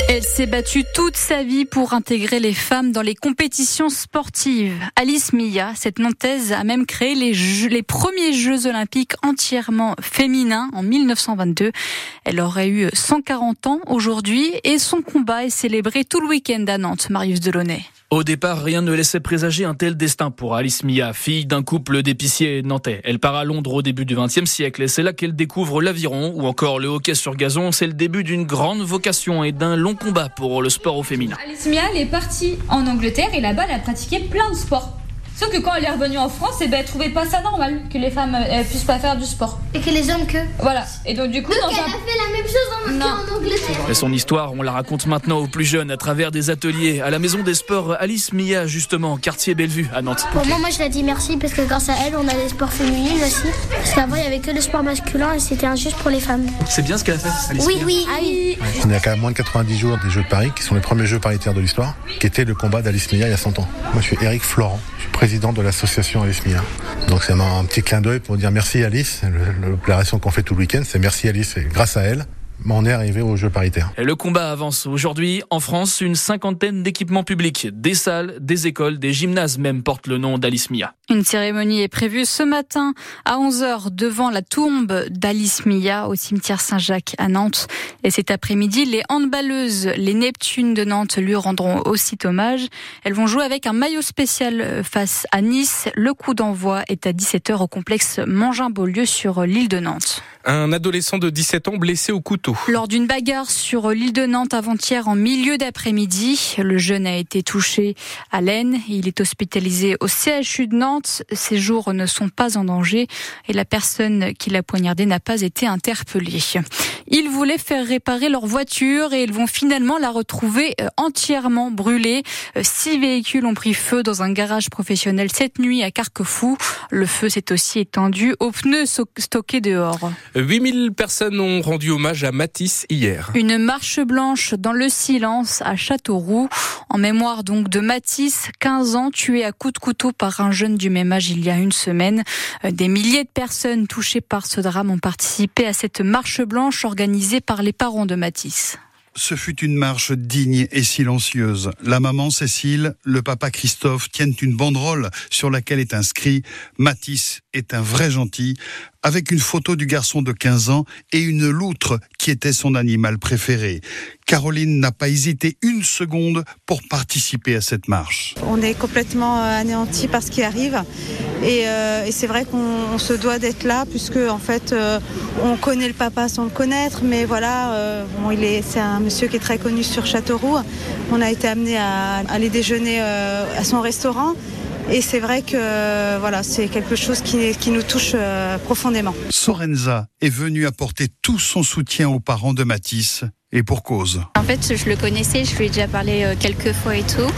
Elle s'est battue toute sa vie pour intégrer les femmes dans les compétitions sportives. Alice Milla, cette Nantaise, a même créé les premiers Jeux olympiques entièrement féminins en 1922. Elle aurait eu 140 ans aujourd'hui et son combat est célébré tout le week-end à Nantes. Marius Delaunay. Au départ, rien ne laissait présager un tel destin pour Alice Milla, fille d'un couple d'épiciers nantais. Elle part à Londres au début du XXe siècle et c'est là qu'elle découvre l'aviron ou encore le hockey sur gazon. C'est le début d'une grande vocation et d'un long combat pour le sport au féminin. Alice Milla, elle est partie en Angleterre et là-bas, elle a pratiqué plein de sports. Sauf que quand elle est revenue en France, elle trouvait pas ça normal que les femmes puissent pas faire du sport. Et que les hommes que. Voilà. Et donc du coup, elle a fait la même chose en Angleterre. Et son histoire, on la raconte maintenant aux plus jeunes à travers des ateliers à la Maison des Sports Alice Milla, justement, quartier Bellevue à Nantes. Pour moi, je la dis merci parce que grâce à elle, on a des sports féminins aussi. Parce qu'avant, il y avait que le sport masculin et c'était injuste pour les femmes. C'est bien ce qu'elle a fait, Alice Oui, Milla. oui. Ah oui. On est à quand même moins de 90 jours des Jeux de Paris, qui sont les premiers Jeux paritaires de l'histoire, qui était le combat d'Alice Milla il y a 100 ans. Moi, je suis Éric Florent, je suis président de l'association Alice Milla. Donc c'est un petit clin d'œil pour dire merci Alice. L'opération qu'on fait tout le week-end, c'est merci Alice. Et grâce à elle, on est arrivé aux Jeux paritaires. Et le combat avance. Aujourd'hui, en France, une cinquantaine d'équipements publics, des salles, des écoles, des gymnases même portent le nom d'Alice Milla. Une cérémonie est prévue ce matin à 11h devant la tombe d'Alice Milla au cimetière Saint-Jacques à Nantes. Et cet après-midi, les handballeuses, les Neptunes de Nantes lui rendront aussi hommage. Elles vont jouer avec un maillot spécial face à Nice. Le coup d'envoi est à 17h au complexe Mangin-Beaulieu sur l'île de Nantes. Un adolescent de 17 ans blessé au couteau. Lors d'une bagarre sur l'île de Nantes avant-hier en milieu d'après-midi, le jeune a été touché à l'aine. Il est hospitalisé au CHU de Nantes. Ses jours ne sont pas en danger et la personne qui l'a poignardé n'a pas été interpellée. Ils voulaient faire réparer leur voiture et ils vont finalement la retrouver entièrement brûlée. 6 véhicules ont pris feu dans un garage professionnel cette nuit à Carquefou. Le feu s'est aussi étendu aux pneus stockés dehors. 8000 personnes ont rendu hommage à Matisse hier. Une marche blanche dans le silence à Châteauroux, en mémoire donc de Matisse, 15 ans, tué à coups de couteau par un jeune du même âge il y a une semaine. Des milliers de personnes touchées par ce drame ont participé à cette marche blanche organisée par les parents de Matisse. Ce fut une marche digne et silencieuse. La maman Cécile, le papa Christophe tiennent une banderole sur laquelle est inscrit « Matisse est un vrai gentil » avec une photo du garçon de 15 ans et une loutre qui était son animal préféré. Caroline n'a pas hésité une seconde pour participer à cette marche. On est complètement anéantis par ce qui arrive et c'est vrai qu'on se doit d'être là puisque en fait on connaît le papa sans le connaître, mais voilà, c'est un monsieur qui est très connu sur Châteauroux. On a été amené à aller déjeuner à son restaurant. Et c'est vrai que voilà, c'est quelque chose qui nous touche profondément. Sorenza est venue apporter tout son soutien aux parents de Matisse. Et pour cause. En fait, je le connaissais, je lui ai déjà parlé quelques fois et tout.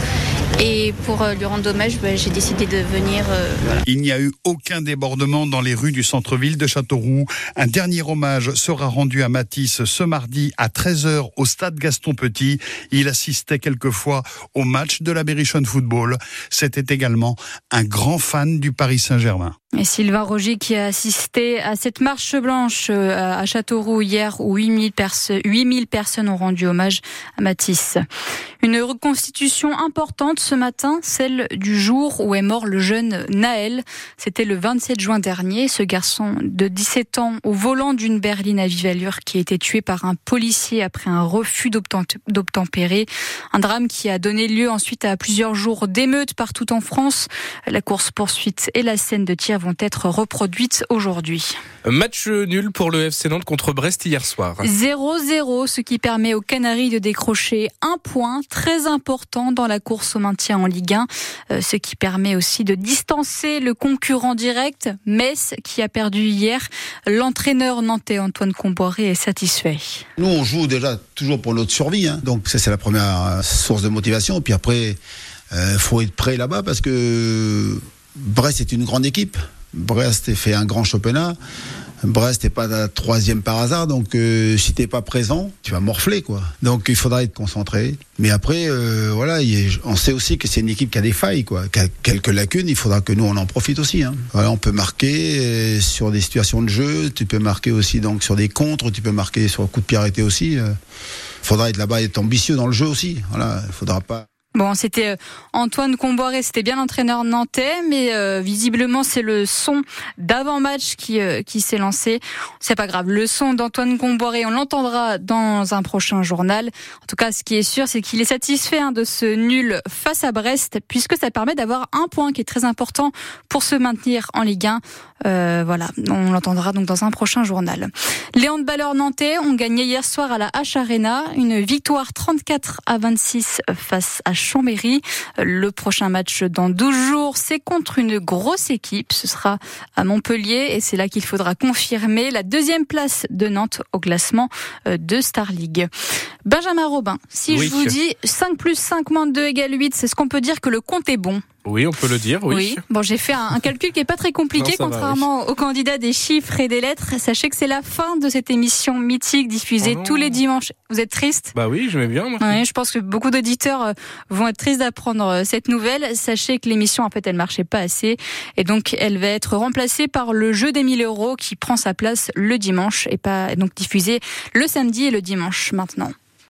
Et pour lui rendre hommage, j'ai décidé de venir. Voilà. Il n'y a eu aucun débordement dans les rues du centre-ville de Châteauroux. Un dernier hommage sera rendu à Matisse ce mardi à 13h au stade Gaston-Petit. Il assistait quelquefois au match de la Berrichonne Football. C'était également un grand fan du Paris Saint-Germain. Et Sylvain Rogy qui a assisté à cette marche blanche à Châteauroux hier où 8000 personnes ont rendu hommage à Matisse. Une reconstitution importante ce matin, celle du jour où est mort le jeune Naël. C'était le 27 juin dernier. Ce garçon de 17 ans au volant d'une berline à vive allure qui a été tué par un policier après un refus d'obtempérer. Un drame qui a donné lieu ensuite à plusieurs jours d'émeutes partout en France. La course-poursuite et la scène de tir vont être reproduites aujourd'hui. Match nul pour le FC Nantes contre Brest hier soir. 0-0, ce qui permet aux Canaries de décrocher un point très important dans la course au maintien en Ligue 1. Ce qui permet aussi de distancer le concurrent direct, Metz, qui a perdu hier. L'entraîneur nantais Antoine Comboiré est satisfait. Nous, on joue déjà toujours pour notre survie. Donc ça, c'est la première source de motivation. Puis après, faut être prêt là-bas parce que Brest est une grande équipe. Brest a fait un grand championnat. Brest n'est pas la troisième par hasard, donc si t'es pas présent, tu vas morfler, quoi. Donc il faudra être concentré. Mais après, voilà, on sait aussi que c'est une équipe qui a des failles, quoi, qui a quelques lacunes. Il faudra que nous on en profite aussi. Voilà, on peut marquer sur des situations de jeu, tu peux marquer aussi donc sur des contres, tu peux marquer sur un coup de pied arrêté aussi. faudra être là-bas, être ambitieux dans le jeu aussi. Voilà, il faudra pas. Bon, c'était Antoine Comboiré, c'était bien l'entraîneur nantais, mais visiblement c'est le son d'avant-match qui s'est lancé. C'est pas grave, le son d'Antoine Comboiré, on l'entendra dans un prochain journal. En tout cas, ce qui est sûr, c'est qu'il est satisfait de ce nul face à Brest, puisque ça permet d'avoir un point qui est très important pour se maintenir en Ligue 1. Voilà, on l'entendra donc dans un prochain journal. Les handballeurs nantais ont gagné hier soir à la H-Arena, une victoire 34-26 face à Chambéry. Le prochain match dans 12 jours, c'est contre une grosse équipe. Ce sera à Montpellier et c'est là qu'il faudra confirmer la 2e place de Nantes au classement de Star League. Benjamin Robin, si je vous dis 5 plus 5 moins 2 égale 8, c'est ce qu'on peut dire que le compte est bon? Oui, on peut le dire, oui. Bon, j'ai fait un calcul qui est pas très compliqué, contrairement aux candidats des chiffres et des lettres. Sachez que c'est la fin de cette émission mythique diffusée tous les dimanches. Vous êtes triste? Bah oui, je m'aime bien, moi. Oui, je pense que beaucoup d'auditeurs vont être tristes d'apprendre cette nouvelle. Sachez que l'émission, en fait, elle marchait pas assez. Et donc, elle va être remplacée par le jeu des 1000 € qui prend sa place le dimanche et donc diffusée le samedi et le dimanche maintenant.